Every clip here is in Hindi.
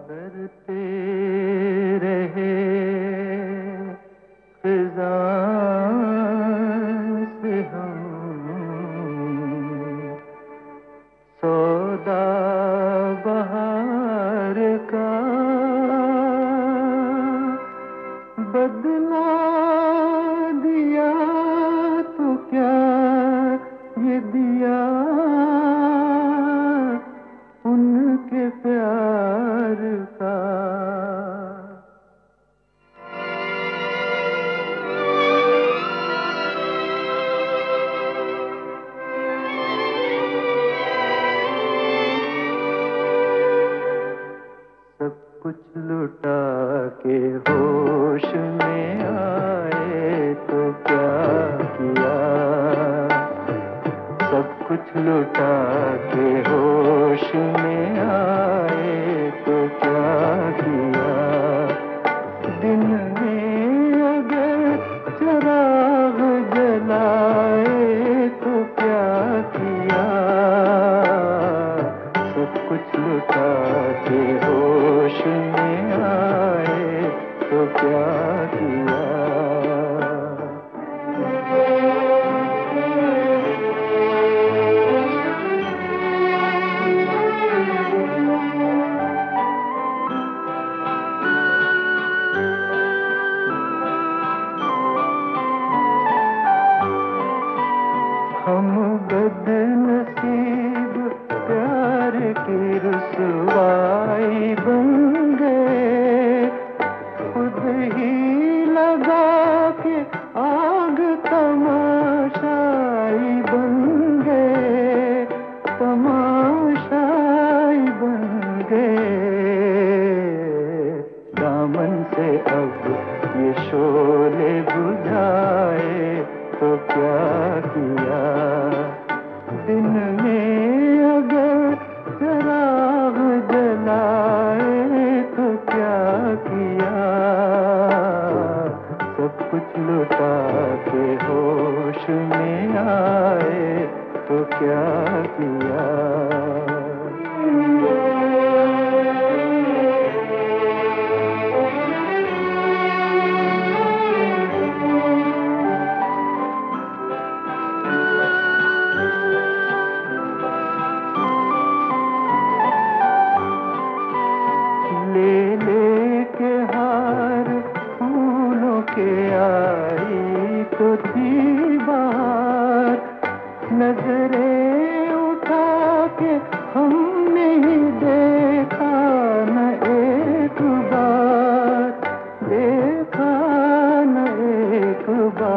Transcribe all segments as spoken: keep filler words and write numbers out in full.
करते रहे फिजा से हम सौदा बहार का बदला दिया तो क्या ये दिया उनके प्यार का। सब कुछ लुटा के होश में आए तो क्या किया, सब कुछ लुटा के होश में आए तो क्या किया। दिन में अगर चिराग जलाए तो क्या किया, सब कुछ लुटा के होश में आए तो क्या किया। हम बदनसीब प्यार की रुसवाई बन गए, खुद ही लगा के आग तमाशाई बन गए, तमाशाई बन गए। दामन से अब ये शोले बुझाए तो क्या किया। दिन में अगर चिराग जलाए तो क्या किया, सब कुछ लुटा के होश में आए तो क्या किया। ले ले के हार फूलों के आई तो थी बाहर, नजरें उठा के हमने ही देखा न एक बार, देखा न एक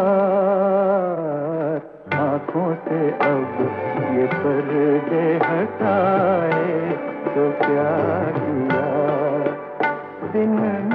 बार। आँखों से अब ये पर्दे हटाए तो क्या किया। दिन